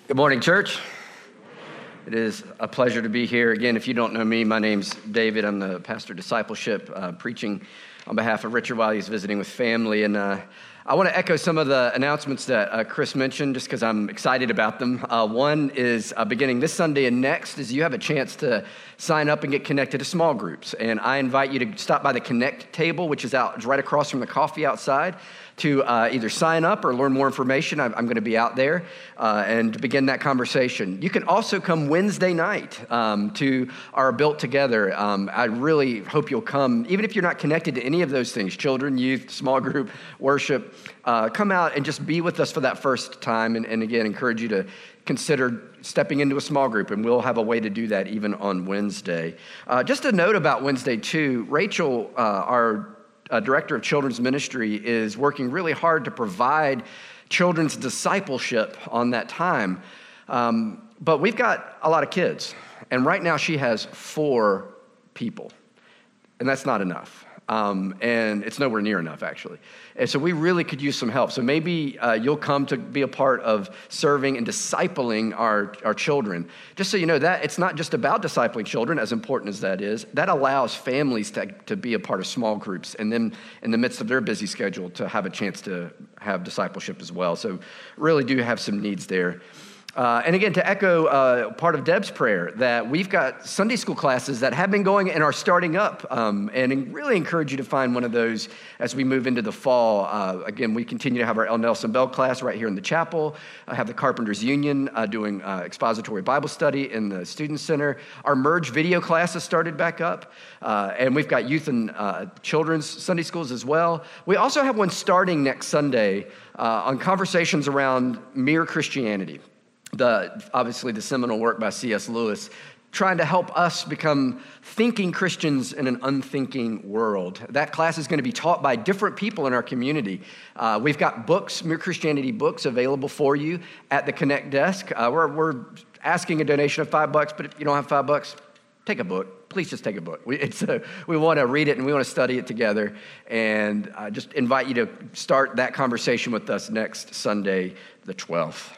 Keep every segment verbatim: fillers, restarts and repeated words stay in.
Good morning, church. It is a pleasure to be here. Again, if you don't know me, my name's David. I'm the pastor of discipleship, uh, preaching on behalf of Richard while he's visiting with family. And uh, I want to echo some of the announcements that uh, Chris mentioned, just because I'm excited about them. Uh, one is uh, beginning this Sunday and next is you have a chance to sign up and get connected to small groups. And I invite you to stop by the Connect table, which is out it's right across from the coffee outside, to uh, either sign up or learn more information. I'm, I'm going to be out there uh, and to begin that conversation. You can also come Wednesday night um, to our Built Together. Um, I really hope you'll come, even if you're not connected to any of those things, children, youth, small group, worship, uh, come out and just be with us for that first time. And, and again, encourage you to consider stepping into a small group, and we'll have a way to do that even on Wednesday. Uh, just a note about Wednesday too, Rachel, uh, our Uh, director of children's ministry, is working really hard to provide children's discipleship on that time. Um, but we've got a lot of kids, and right now she has four people, and that's not enough. Um, and it's nowhere near enough, actually. And so we really could use some help. So maybe uh, you'll come to be a part of serving and discipling our, our children. Just so you know, that it's not just about discipling children, as important as that is. That allows families to, to be a part of small groups, and then in the midst of their busy schedule to have a chance to have discipleship as well. So really do have some needs there. Uh, and again, to echo uh, part of Deb's prayer, that we've got Sunday school classes that have been going and are starting up, um, and really encourage you to find one of those as we move into the fall. Uh, again, we continue to have our L. Nelson Bell class right here in the chapel. I have the Carpenters Union uh, doing uh, expository Bible study in the Student Center. Our Merge video class has started back up, uh, and we've got youth and uh, children's Sunday schools as well. We also have one starting next Sunday uh, on conversations around mere Christianity. The, obviously the seminal work by C S Lewis, trying to help us become thinking Christians in an unthinking world. That class is going to be taught by different people in our community. Uh, we've got books, Mere Christianity books, available for you at the Connect desk. Uh, we're, we're asking a donation of five bucks, but if you don't have five bucks, take a book. Please just take a book. We, it's a, we want to read it and we want to study it together. And I just invite you to start that conversation with us next Sunday, the twelfth.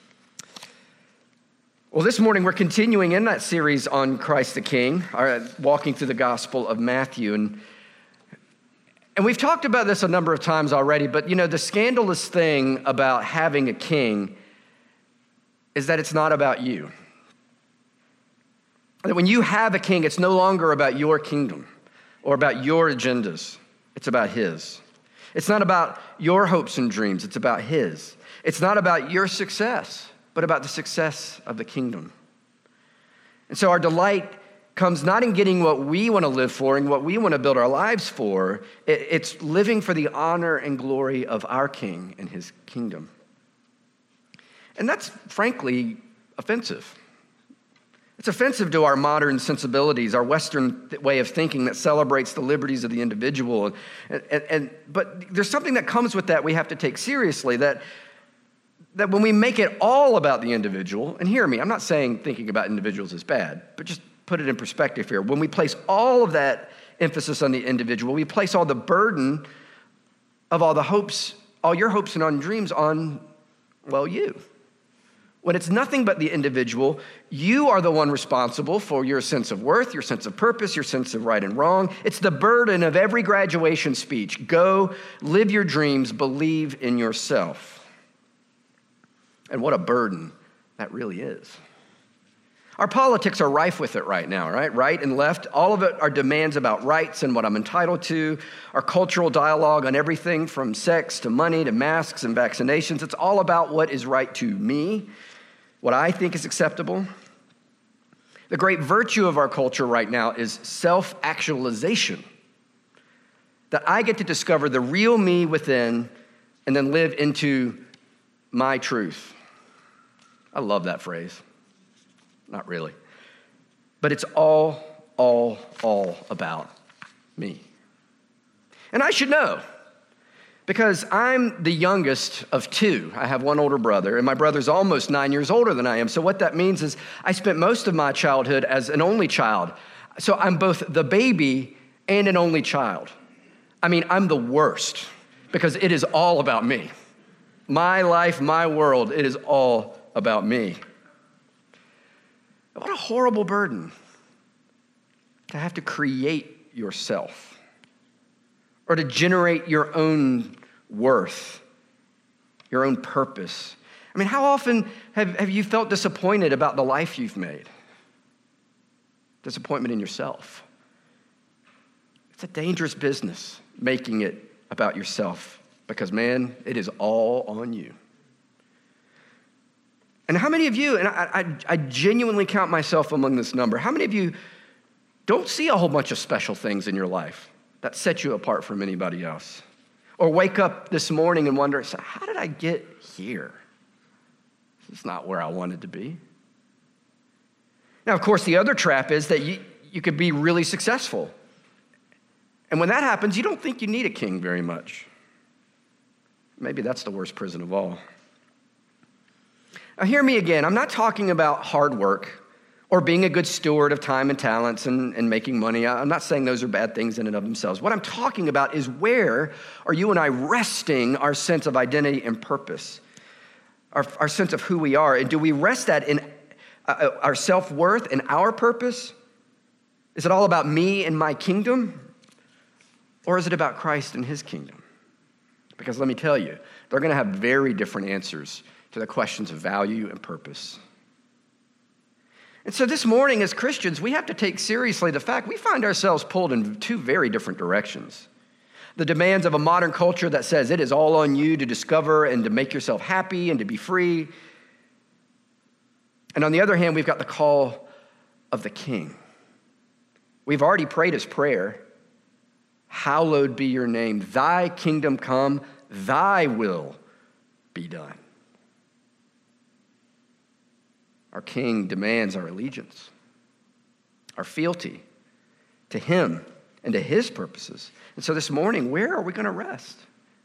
Well, this morning we're continuing in that series on Christ the King, our, walking through the Gospel of Matthew. And, and we've talked about this a number of times already, but you know, the scandalous thing about having a king is that it's not about you. That when you have a king, it's no longer about your kingdom or about your agendas. It's about his. It's not about your hopes and dreams. It's about his. It's not about your success, but about the success of the kingdom. And so our delight comes not in getting what we want to live for and what we want to build our lives for. It's living for the honor and glory of our King and his kingdom. And that's frankly offensive. It's offensive to our modern sensibilities, our Western way of thinking that celebrates the liberties of the individual. And, and, and but there's something that comes with that we have to take seriously, that that when we make it all about the individual, and hear me, I'm not saying thinking about individuals is bad, but just put it in perspective here. When we place all of that emphasis on the individual, we place all the burden of all the hopes, all your hopes and on dreams on, well, you. When it's nothing but the individual, you are the one responsible for your sense of worth, your sense of purpose, your sense of right and wrong. It's the burden of every graduation speech. Go, live your dreams, believe in yourself. And what a burden that really is. Our politics are rife with it right now, right? Right and left, all of it are demands about rights and what I'm entitled to. Our cultural dialogue on everything from sex to money to masks and vaccinations. It's all about what is right to me, what I think is acceptable. The great virtue of our culture right now is self-actualization. That I get to discover the real me within and then live into my truth. I love that phrase. Not really. But it's all, all, all about me. And I should know, because I'm the youngest of two. I have one older brother, and my brother's almost nine years older than I am. So what that means is I spent most of my childhood as an only child. So I'm both the baby and an only child. I mean, I'm the worst because it is all about me. My life, my world, it is all about me. What a horrible burden to have to create yourself or to generate your own worth, your own purpose. I mean, how often have, have you felt disappointed about the life you've made? Disappointment in yourself. It's a dangerous business, making it about yourself, because, man, it is all on you. And how many of you, and I, I, I genuinely count myself among this number, how many of you don't see a whole bunch of special things in your life that set you apart from anybody else? Or wake up this morning and wonder, so how did I get here? This is not where I wanted to be. Now, of course, the other trap is that you, you could be really successful. And when that happens, you don't think you need a king very much. Maybe that's the worst prison of all. Now, hear me again. I'm not talking about hard work or being a good steward of time and talents and, and making money. I'm not saying those are bad things in and of themselves. What I'm talking about is, where are you and I resting our sense of identity and purpose, our, our sense of who we are? And do we rest that in uh, our self-worth and our purpose? Is it all about me and my kingdom? Or is it about Christ and his kingdom? Because let me tell you, they're going to have very different answers to the questions of value and purpose. And so this morning, as Christians, we have to take seriously the fact we find ourselves pulled in two very different directions. The demands of a modern culture that says it is all on you to discover and to make yourself happy and to be free. And on the other hand, we've got the call of the King. We've already prayed his prayer. Hallowed be your name. Thy kingdom come, thy will be done. Our King demands our allegiance, our fealty to him and to his purposes. And so this morning, where are we going to rest?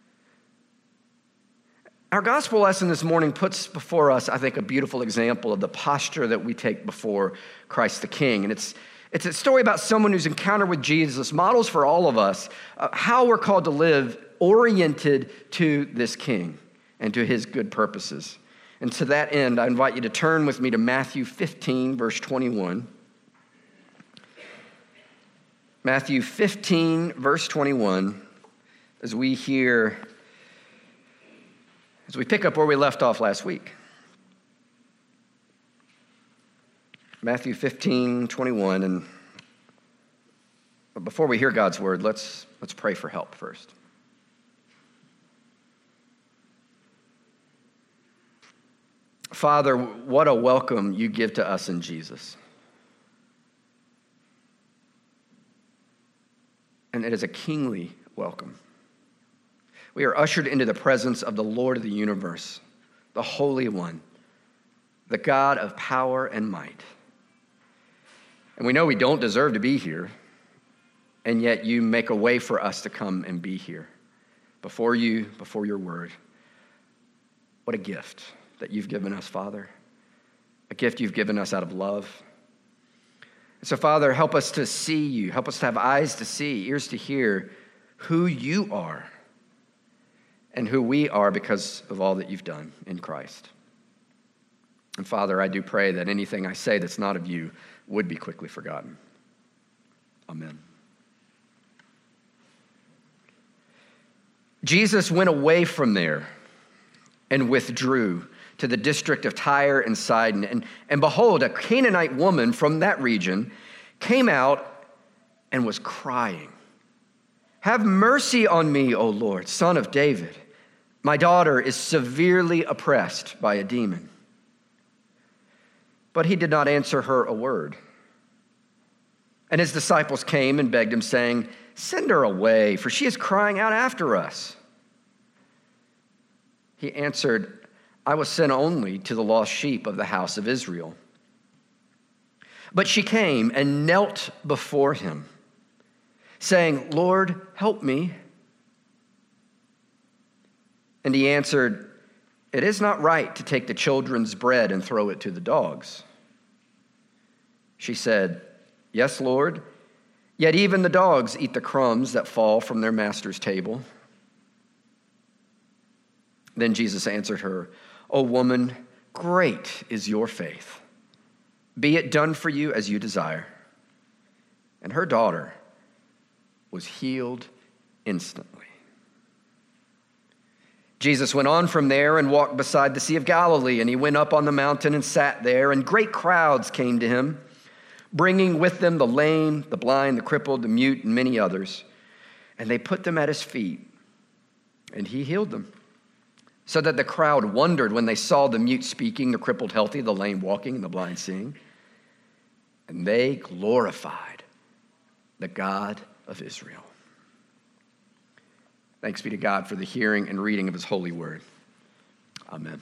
Our gospel lesson this morning puts before us, I think, a beautiful example of the posture that we take before Christ the King. And it's It's a story about someone who's encountered with Jesus, models for all of us uh, how we're called to live oriented to this King and to his good purposes. And to that end, I invite you to turn with me to Matthew fifteen, verse twenty-one. Matthew fifteen, verse twenty-one, as we hear, as we pick up where we left off last week. Matthew fifteen, twenty-one, and but before we hear God's word, let's, let's pray for help first. Father, what a welcome you give to us in Jesus. And it is a kingly welcome. We are ushered into the presence of the Lord of the universe, the Holy One, the God of power and might. And we know we don't deserve to be here, and yet you make a way for us to come and be here before you, before your word. What a gift that you've given us, Father. A gift you've given us out of love. And so, Father, help us to see you. Help us to have eyes to see, ears to hear who you are and who we are because of all that you've done in Christ. And Father, I do pray that anything I say that's not of you would be quickly forgotten. Amen. Jesus went away from there and withdrew to the district of Tyre and Sidon. And, and behold, a Canaanite woman from that region came out and was crying, "Have mercy on me, O Lord, Son of David. My daughter is severely oppressed by a demon." But he did not answer her a word. And his disciples came and begged him, saying, "Send her away, for she is crying out after us." He answered, "I was sent only to the lost sheep of the house of Israel." But she came and knelt before him, saying, "Lord, help me." And he answered, "It is not right to take the children's bread and throw it to the dogs." She said, "Yes, Lord, yet even the dogs eat the crumbs that fall from their master's table." Then Jesus answered her, "O woman, great is your faith. Be it done for you as you desire." And her daughter was healed instantly. Jesus went on from there and walked beside the Sea of Galilee, and he went up on the mountain and sat there, and great crowds came to him, bringing with them the lame, the blind, the crippled, the mute, and many others. And they put them at his feet, and he healed them. So that the crowd wondered when they saw the mute speaking, the crippled healthy, the lame walking, and the blind seeing. And they glorified the God of Israel. Thanks be to God for the hearing and reading of his holy word. Amen.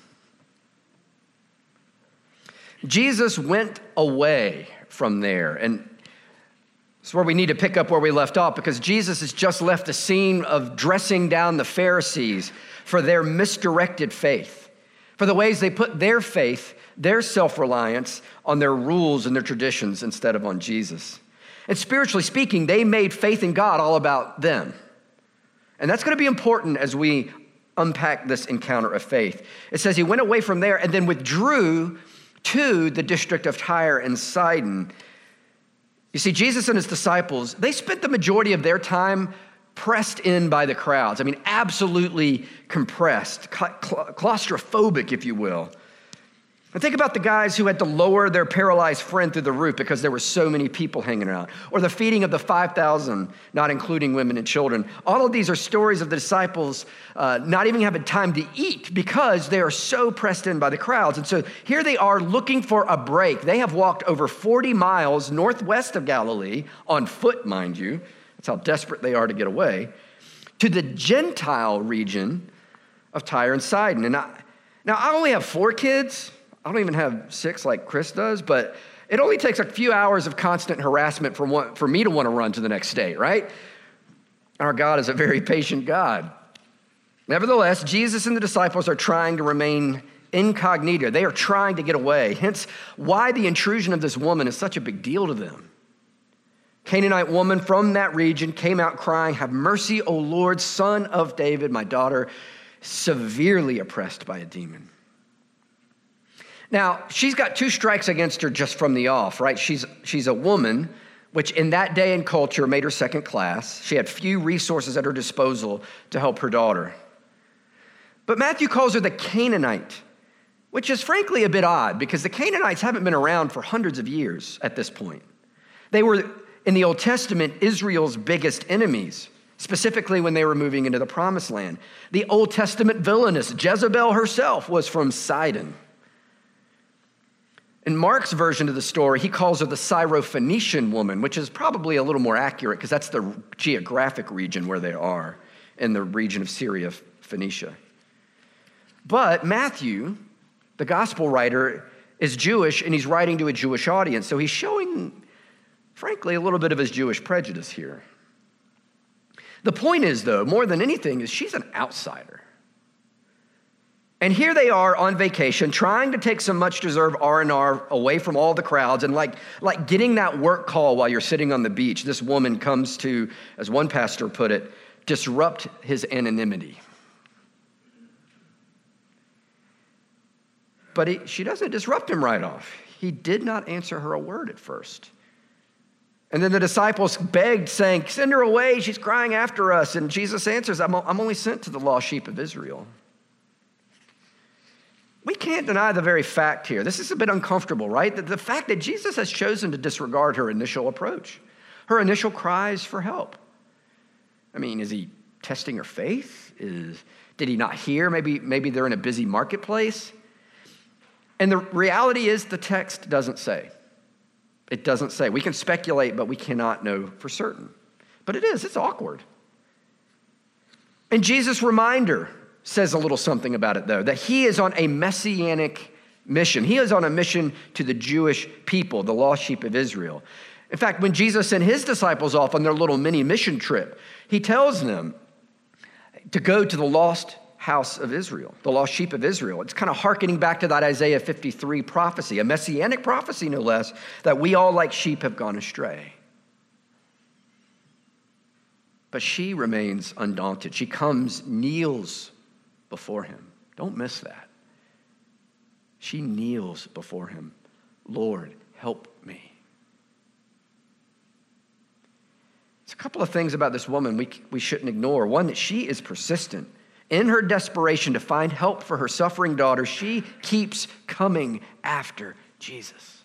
Jesus went away from there, and it's where we need to pick up where we left off, because Jesus has just left the scene of dressing down the Pharisees for their misdirected faith, for the ways they put their faith, their self-reliance on their rules and their traditions instead of on Jesus. And spiritually speaking, they made faith in God all about them. And that's going to be important as we unpack this encounter of faith. It says he went away from there and then withdrew to the district of Tyre and Sidon. You see, Jesus and his disciples, they spent the majority of their time pressed in by the crowds. I mean, absolutely compressed, claustrophobic, if you will. And think about the guys who had to lower their paralyzed friend through the roof because there were so many people hanging around, or the feeding of the five thousand, not including women and children. All of these are stories of the disciples uh, not even having time to eat because they are so pressed in by the crowds. And so here they are looking for a break. They have walked over forty miles northwest of Galilee, on foot, mind you. That's how desperate they are to get away, to the Gentile region of Tyre and Sidon. And I, now, I only have four kids. I don't even have six like Chris does, but it only takes a few hours of constant harassment for, one, for me to want to run to the next state, right? Our God is a very patient God. Nevertheless, Jesus and the disciples are trying to remain incognito. They are trying to get away, hence why the intrusion of this woman is such a big deal to them. Canaanite woman from that region came out crying, "Have mercy, O Lord, Son of David, my daughter, severely oppressed by a demon." Now, she's got two strikes against her just from the off, right? She's, she's a woman, which in that day and culture made her second class. She had few resources at her disposal to help her daughter. But Matthew calls her the Canaanite, which is frankly a bit odd because the Canaanites haven't been around for hundreds of years at this point. They were, in the Old Testament, Israel's biggest enemies, specifically when they were moving into the Promised Land. The Old Testament villainess, Jezebel herself, was from Sidon. In Mark's version of the story, he calls her the Syrophoenician woman, which is probably a little more accurate because that's the geographic region where they are, in the region of Syria, Phoenicia. But Matthew, the gospel writer, is Jewish, and he's writing to a Jewish audience, so he's showing, frankly, a little bit of his Jewish prejudice here. The point is, though, more than anything, is she's an outsider. And here they are on vacation, trying to take some much-deserved R and R away from all the crowds, and like, like getting that work call while you're sitting on the beach, this woman comes to, as one pastor put it, disrupt his anonymity. But he, she doesn't disrupt him right off. He did not answer her a word at first. And then the disciples begged, saying, "Send her away, she's crying after us." And Jesus answers, I'm, I'm only sent to the lost sheep of Israel. We can't deny the very fact here. This is a bit uncomfortable, right? The, the fact that Jesus has chosen to disregard her initial approach, her initial cries for help. I mean, is he testing her faith? Is, did he not hear? Maybe, maybe they're in a busy marketplace. And the reality is the text doesn't say. It doesn't say. We can speculate, but we cannot know for certain. But it is, it's awkward. And Jesus' reminder says a little something about it, though, that he is on a messianic mission. He is on a mission to the Jewish people, the lost sheep of Israel. In fact, when Jesus sent his disciples off on their little mini mission trip, he tells them to go to the lost house of Israel, the lost sheep of Israel. It's kind of hearkening back to that Isaiah fifty-three prophecy, a messianic prophecy, no less, that we all like sheep have gone astray. But she remains undaunted. She comes, kneels before him. Don't miss that. She kneels before him. Lord, help me. There's a couple of things about this woman we, we shouldn't ignore. One, that she is persistent. In her desperation to find help for her suffering daughter, she keeps coming after Jesus.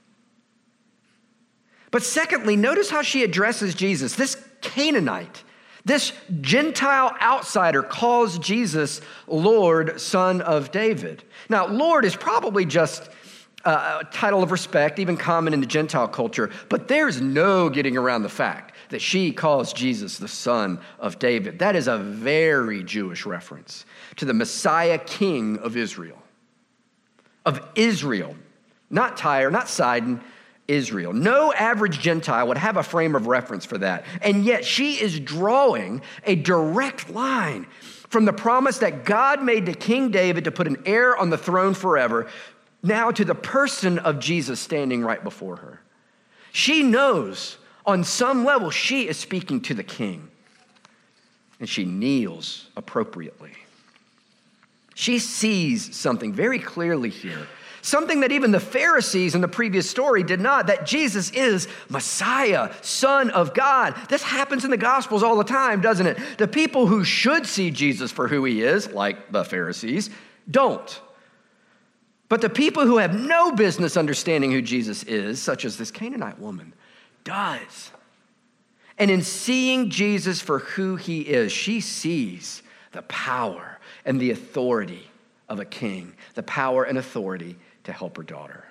But secondly, notice how she addresses Jesus. This Canaanite, this Gentile outsider, calls Jesus Lord, Son of David. Now, Lord is probably just a title of respect, even common in the Gentile culture, but there's no getting around the fact that she calls Jesus the Son of David. That is a very Jewish reference to the Messiah King of Israel. Of Israel, not Tyre, not Sidon, Israel. No average Gentile would have a frame of reference for that. And yet she is drawing a direct line from the promise that God made to King David to put an heir on the throne forever, now to the person of Jesus standing right before her. She knows on some level she is speaking to the king, and she kneels appropriately. She sees something very clearly here. Something that even the Pharisees in the previous story did not, that Jesus is Messiah, Son of God. This happens in the Gospels all the time, doesn't it? The people who should see Jesus for who he is, like the Pharisees, don't. But the people who have no business understanding who Jesus is, such as this Canaanite woman, does. And in seeing Jesus for who he is, she sees the power and the authority of a king, the power and authority to help her daughter.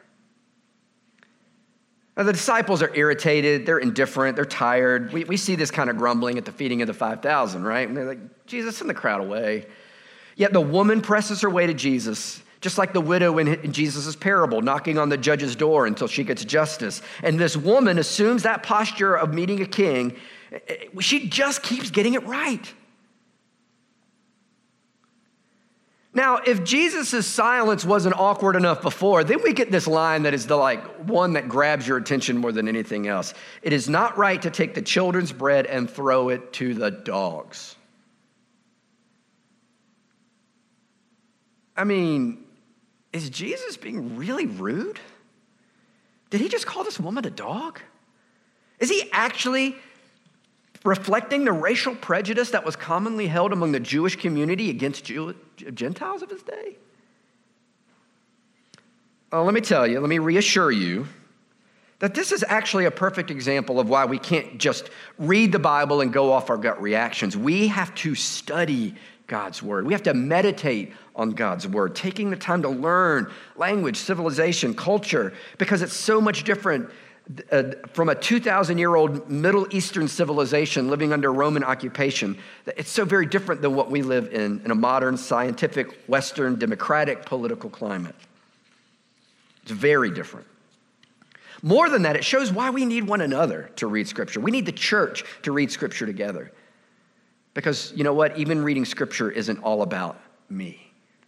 Now, the disciples are irritated, they're indifferent, they're tired. We, we see this kind of grumbling at the feeding of the five thousand, right? And they're like, Jesus, send the crowd away. Yet the woman presses her way to Jesus, just like the widow in Jesus' parable, knocking on the judge's door until she gets justice. And this woman assumes that posture of meeting a king. She just keeps getting it right. Now, if Jesus' silence wasn't awkward enough before, then we get this line that is the like one that grabs your attention more than anything else. It is not right to take the children's bread and throw it to the dogs. I mean, is Jesus being really rude? Did he just call this woman a dog? Is he actually reflecting the racial prejudice that was commonly held among the Jewish community against Jew- Gentiles of his day? Well, let me tell you, let me reassure you that this is actually a perfect example of why we can't just read the Bible and go off our gut reactions. We have to study God's word. We have to meditate on God's word, taking the time to learn language, civilization, culture, because it's so much different uh, from a two thousand year old Middle Eastern civilization living under Roman occupation. It's so very different than what we live in, in a modern, scientific, Western, democratic political climate. It's very different. More than that, it shows why we need one another to read Scripture. We need the church to read Scripture together. Because you know what? Even reading Scripture isn't all about me.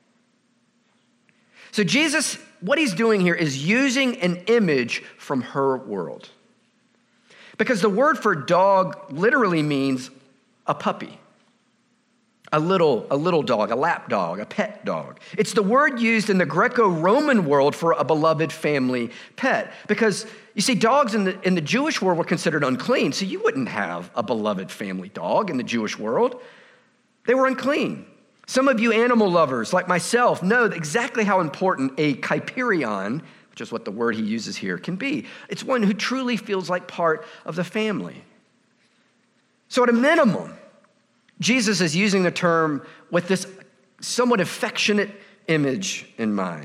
So Jesus, what he's doing here is using an image from her world. Because the word for dog literally means a puppy. A little, a little dog, a lap dog, a pet dog. It's the word used in the Greco-Roman world for a beloved family pet. Because you see, dogs in the, in the Jewish world were considered unclean, so you wouldn't have a beloved family dog in the Jewish world. They were unclean. Some of you animal lovers, like myself, know exactly how important a Kyperion, which is what the word he uses here, can be. It's one who truly feels like part of the family. So at a minimum, Jesus is using the term with this somewhat affectionate image in mind.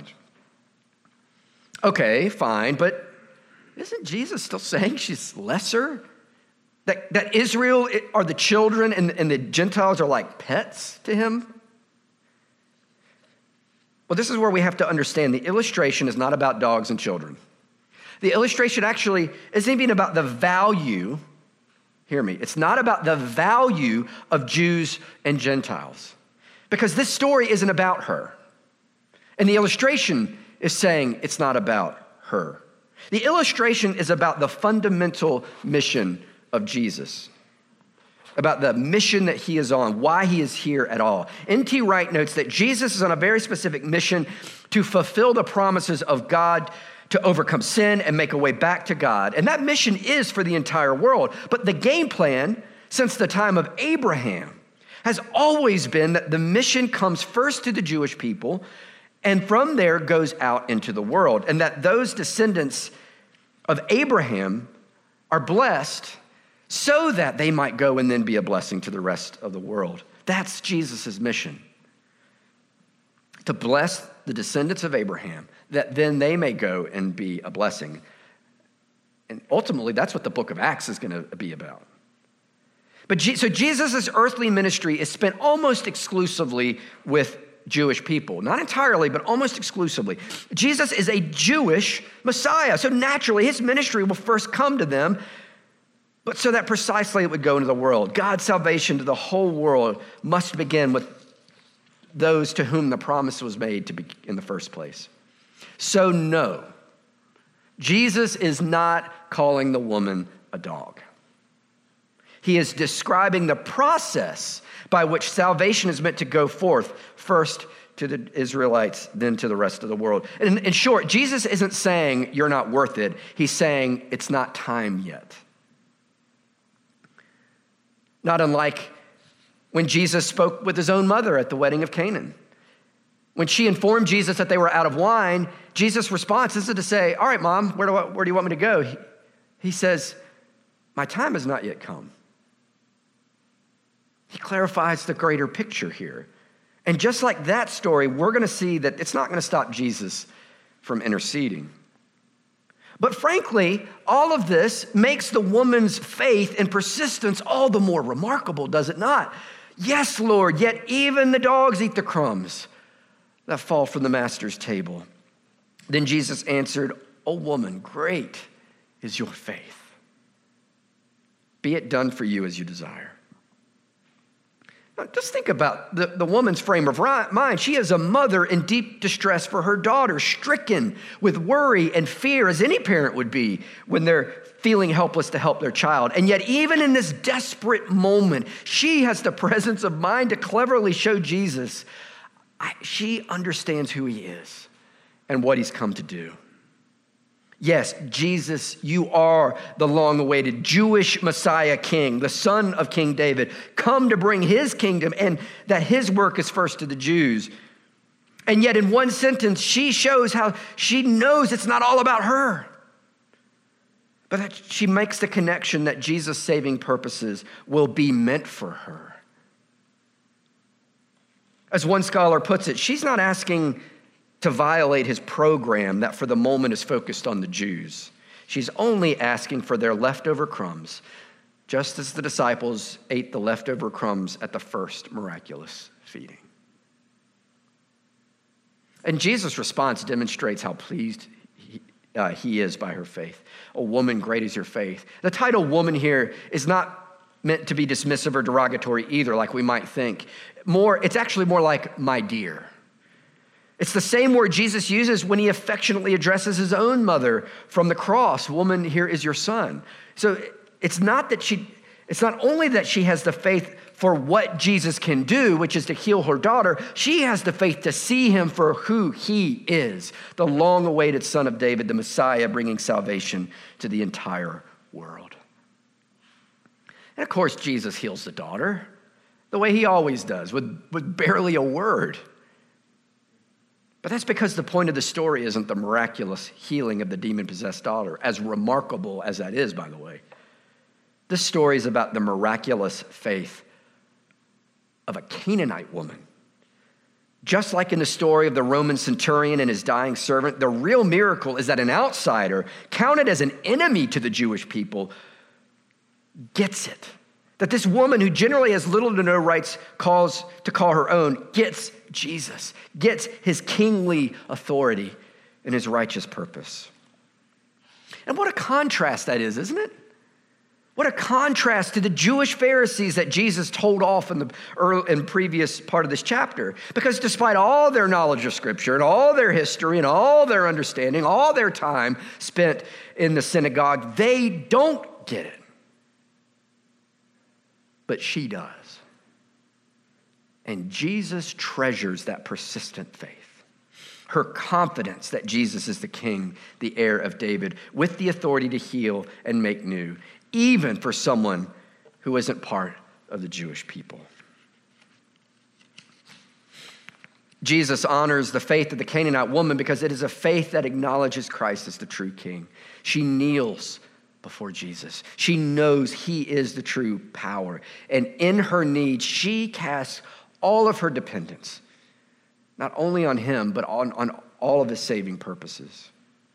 Okay, fine, but isn't Jesus still saying she's lesser? That, that Israel are the children and, and the Gentiles are like pets to him? Well, this is where we have to understand the illustration is not about dogs and children. The illustration actually isn't even about the value. Hear me. It's not about the value of Jews and Gentiles, because this story isn't about her. And the illustration is saying it's not about her. The illustration is about the fundamental mission of Jesus. about the mission that he is on, why he is here at all. N T Wright notes that Jesus is on a very specific mission to fulfill the promises of God to overcome sin and make a way back to God. And that mission is for the entire world. But the game plan since the time of Abraham has always been that the mission comes first to the Jewish people and from there goes out into the world. And that those descendants of Abraham are blessed so that they might go and then be a blessing to the rest of the world. That's Jesus' mission. To bless the descendants of Abraham, that then they may go and be a blessing. And ultimately, that's what the book of Acts is going to be about. But so Jesus' earthly ministry is spent almost exclusively with Jewish people. Not entirely, but almost exclusively. Jesus is a Jewish Messiah. So naturally, his ministry will first come to them, but so that precisely it would go into the world. God's salvation to the whole world must begin with those to whom the promise was made to be in the first place. So no, Jesus is not calling the woman a dog. He is describing the process by which salvation is meant to go forth, first to the Israelites, then to the rest of the world. And in short, Jesus isn't saying you're not worth it. He's saying it's not time yet. Not unlike when Jesus spoke with his own mother at the wedding of Canaan. When she informed Jesus that they were out of wine, Jesus' response isn't to say, all right, Mom, where do, I, where do you want me to go? He, he says, my time has not yet come. He clarifies the greater picture here. And just like that story, we're going to see that it's not going to stop Jesus from interceding. But frankly, all of this makes the woman's faith and persistence all the more remarkable, does it not? Yes, Lord, yet even the dogs eat the crumbs that fall from the master's table. Then Jesus answered, O woman, great is your faith. Be it done for you as you desire. Now, just think about the, the woman's frame of mind. She is a mother in deep distress for her daughter, stricken with worry and fear, as any parent would be when they're feeling helpless to help their child. And yet, even in this desperate moment, she has the presence of mind to cleverly show Jesus I, she understands who he is and what he's come to do. Yes, Jesus, you are the long-awaited Jewish Messiah King, the son of King David, come to bring his kingdom, and that his work is first to the Jews. And yet in one sentence, she shows how she knows it's not all about her, but that she makes the connection that Jesus' saving purposes will be meant for her. As one scholar puts it, she's not asking to violate his program that for the moment is focused on the Jews. She's only asking for their leftover crumbs, just as the disciples ate the leftover crumbs at the first miraculous feeding. And Jesus' response demonstrates how pleased he, uh, he is by her faith. A woman, great is your faith. The title woman here is not meant to be dismissive or derogatory either, like we might think. More, it's actually more like my dear. It's the same word Jesus uses when he affectionately addresses his own mother from the cross. Woman, here is your son. So it's not that she, it's not only that she has the faith for what Jesus can do, which is to heal her daughter, she has the faith to see him for who he is, the long-awaited Son of David, the Messiah, bringing salvation to the entire world. And of course, Jesus heals the daughter the way he always does, with, with barely a word. But that's because the point of the story isn't the miraculous healing of the demon-possessed daughter, as remarkable as that is, by the way. This story is about the miraculous faith of a Canaanite woman. Just like in the story of the Roman centurion and his dying servant, the real miracle is that an outsider, counted as an enemy to the Jewish people, gets it. That this woman who generally has little to no rights calls to call her own, gets Jesus, gets his kingly authority and his righteous purpose. And what a contrast that is, isn't it? What a contrast to the Jewish Pharisees that Jesus told off in the early, in previous part of this chapter. Because despite all their knowledge of Scripture and all their history and all their understanding, all their time spent in the synagogue, they don't get it. but she does. And Jesus treasures that persistent faith, her confidence that Jesus is the king, the heir of David, with the authority to heal and make new, even for someone who isn't part of the Jewish people. Jesus honors the faith of the Canaanite woman because it is a faith that acknowledges Christ as the true king. She kneels before Jesus. She knows he is the true power. And in her need, she casts all of her dependence, not only on him, but on, on all of his saving purposes.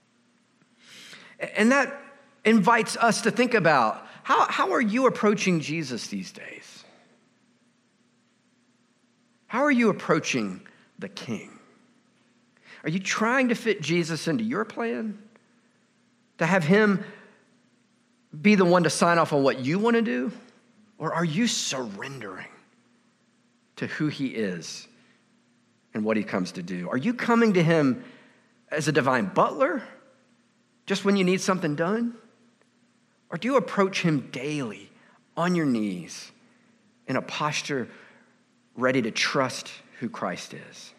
And that invites us to think about, how, how are you approaching Jesus these days? How are you approaching the king? Are you trying to fit Jesus into your plan? To have him be the one to sign off on what you want to do? Or are you surrendering to who he is and what he comes to do? Are you coming to him as a divine butler, just when you need something done? Or do you approach him daily on your knees in a posture ready to trust who Christ is?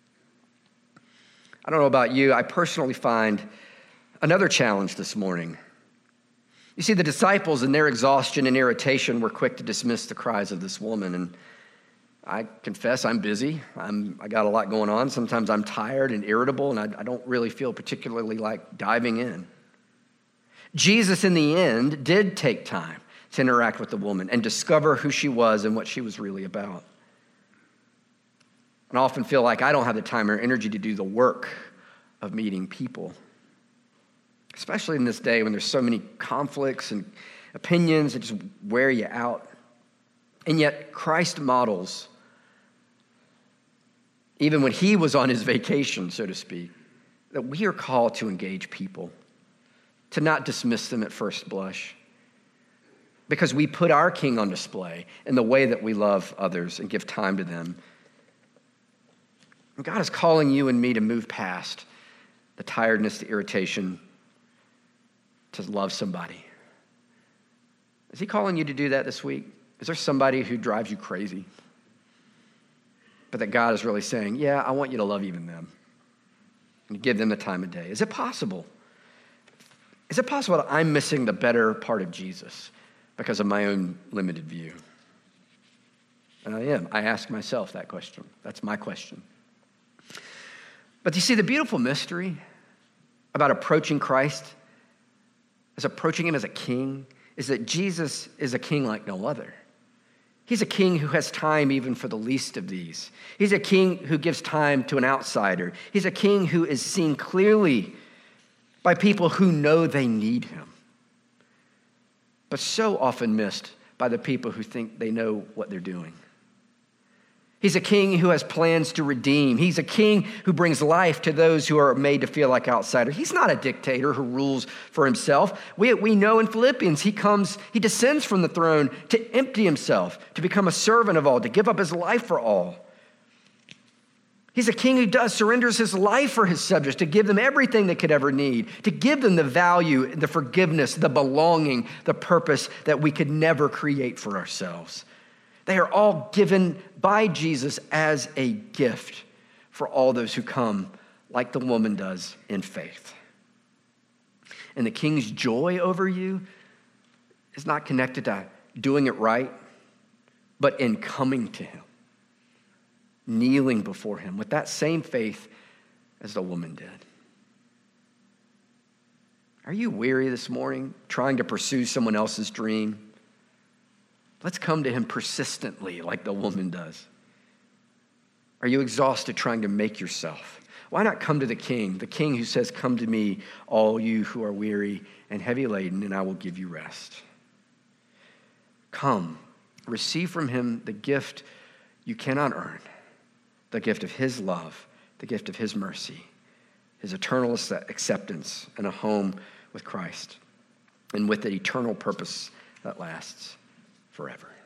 I don't know about you, I personally find another challenge this morning. You see, the disciples in their exhaustion and irritation were quick to dismiss the cries of this woman. And I confess I'm busy. I'm, I got a lot going on. Sometimes I'm tired and irritable, and I, I don't really feel particularly like diving in. Jesus, in the end, did take time to interact with the woman and discover who she was and what she was really about. And I often feel like I don't have the time or energy to do the work of meeting people, especially in this day when there's so many conflicts and opinions that just wear you out. And yet Christ models, even when he was on his vacation, so to speak, that we are called to engage people, to not dismiss them at first blush, because we put our king on display in the way that we love others and give time to them. And God is calling you and me to move past the tiredness, the irritation, to love somebody. Is he calling you to do that this week? Is there somebody who drives you crazy? But that God is really saying, yeah, I want you to love even them and give them the time of day. Is it possible? Is it possible that I'm missing the better part of Jesus because of my own limited view? And I am. I ask myself that question. That's my question. But you see, the beautiful mystery about approaching Christ, as approaching him as a king, is that Jesus is a king like no other. He's a king who has time even for the least of these. He's a king who gives time to an outsider. He's a king who is seen clearly by people who know they need him, but so often missed by the people who think they know what they're doing. He's a king who has plans to redeem. He's a king who brings life to those who are made to feel like outsiders. He's not a dictator who rules for himself. We, we know in Philippians, he comes, he descends from the throne to empty himself, to become a servant of all, to give up his life for all. He's a king who does, surrenders his life for his subjects, to give them everything they could ever need, to give them the value, the forgiveness, the belonging, the purpose that we could never create for ourselves. They are all given by Jesus as a gift for all those who come, like the woman does, in faith. And the king's joy over you is not connected to doing it right, but in coming to him, kneeling before him with that same faith as the woman did. Are you weary this morning, trying to pursue someone else's dream? Let's come to him persistently like the woman does. Are you exhausted trying to make yourself? Why not come to the king, the king who says, come to me, all you who are weary and heavy laden, and I will give you rest. Come, receive from him the gift you cannot earn, the gift of his love, the gift of his mercy, his eternal acceptance, and a home with Christ, and with an eternal purpose that lasts forever.